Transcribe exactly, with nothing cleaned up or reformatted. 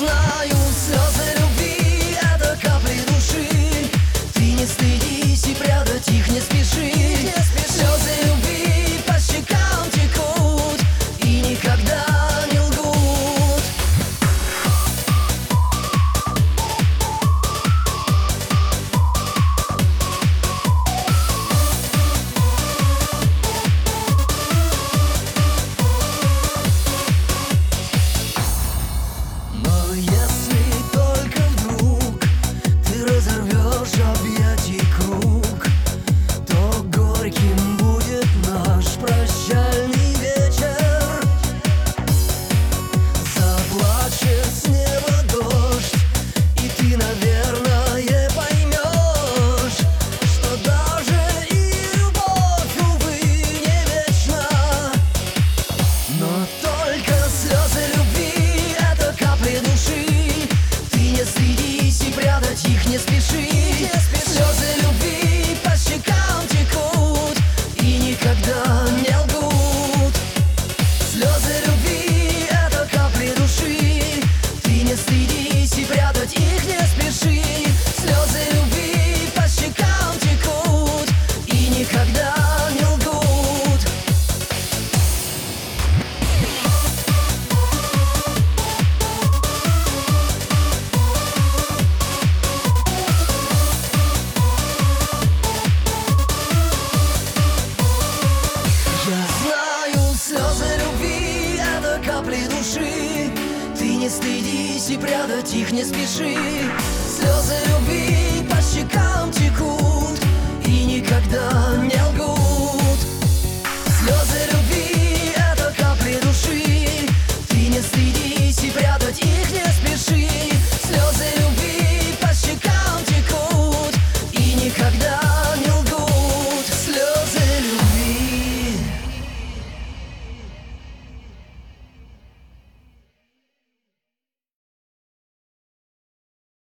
знаю, слезы любви — это капли души. Ты не стыдись и прятать их не спеши. Слезы любви по щекам текут и никогда не лгут. Но если только вдруг ты разорвешь объятий круг, то горьким будет наш прощальный вечер. Заплачет с неба дождь, и ты, наверное, поймешь, что даже и любовь, увы, не вечна. Но только слезы любви — это капли души. Ты не стыдись и прятать их не спеши. Слезы любви по щекам текут и никогда не лгут. Слезы любви — это капли души. Ты не стыдись и прятать их не спеши. Слезы любви по щекам текут и никогда не лгут. Я знаю, слезы любви — это капли души. Ты не стыдись и прятать их не спеши. Слезы любви по щекам текут и никогда не лгут.